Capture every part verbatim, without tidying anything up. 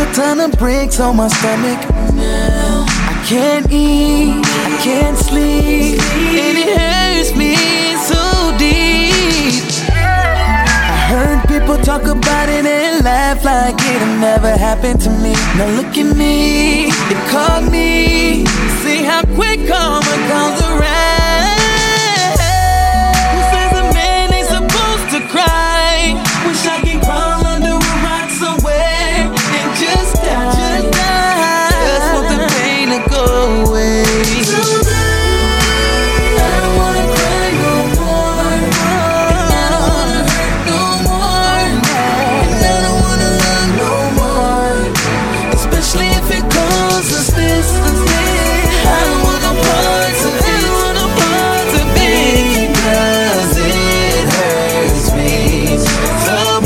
ton of bricks on my stomach. I can't eat, I can't sleep, and it hurts me so deep. I heard people talk about it and laugh like it'll never happen to me. Now look at me, it caught me. See how quick karma comes around. Who says a man ain't supposed to cry? Wish I could crawl under a rock somewhere and just die. Just die. Just want the pain to go away. Someday I don't wanna cry no more, and I don't wanna hurt no more, and I don't wanna love no more, especially if it causes this. I don't want no parts of it. I don't want no parts of it, 'cause it hurts me so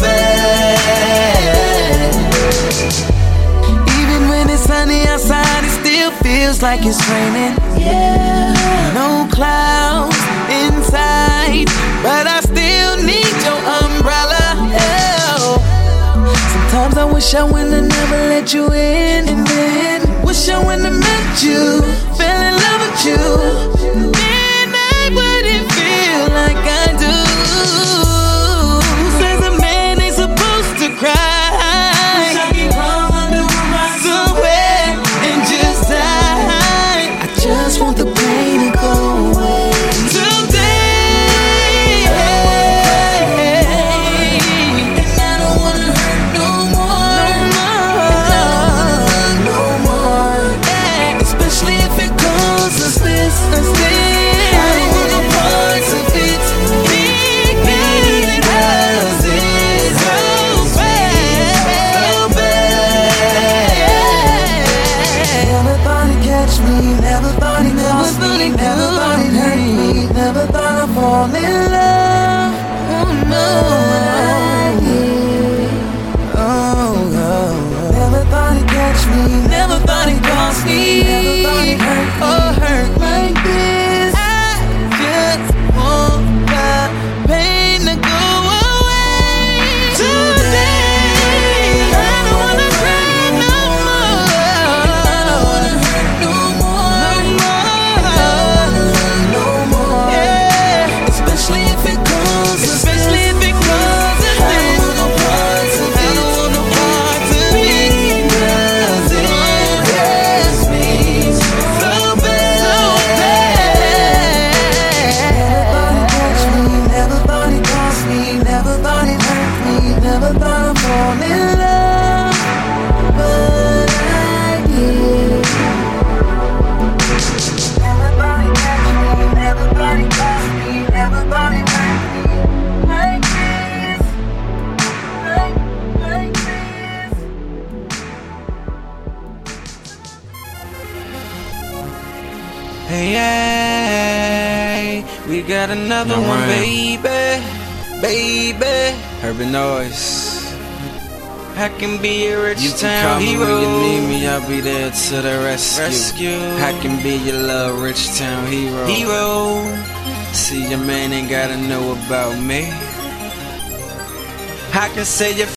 bad. Even when it's sunny outside, it still feels like it's raining. Yeah, no clouds inside, but I still need your umbrella. Oh. Sometimes I wish I wouldn't have never let you in, and then wish I wouldn't have met you, fell in love with you, then I wouldn't feel like I do. Who says a man ain't supposed to cry? Wish I could crawl under a rock somewhere and just die. I just want the pain to go away today, and I don't wanna hurt no more, no more, especially if it causes this. I don't want no parts of it, because it's so bad, so bad. Never thought it'd catch me, never thought it lost me, never thought it hurt me, never thought I'd fall in love. Oh no, I did. Oh, oh, never thought it'd catch me, never thought it cost me, never thought it hurt me, or hurt like this. I just want the pain to go away today. I don't wanna cry no more, I don't wanna hurt no more, no more, yeah, especially if it causes, especially if it causes. I don't want no parts of it, I don't want no parts of it, 'cause it hurts me so bad, so bad. Never thought it'd catch me, never thought it cost me, never thought it hurt me, never thought I'd fall in love, but I did. Never thought it'd catch me, never thought it cost me, never thought it hurt me like this, like, like this. Hey, hey, we got another No one, rhyme. baby, baby. Urban Noise. I can be a rich You can town call me hero. when you need me, I'll be there to the rescue. Rescue. I can be your little rich town hero. Hero. See, your man ain't gotta know about me. I can say your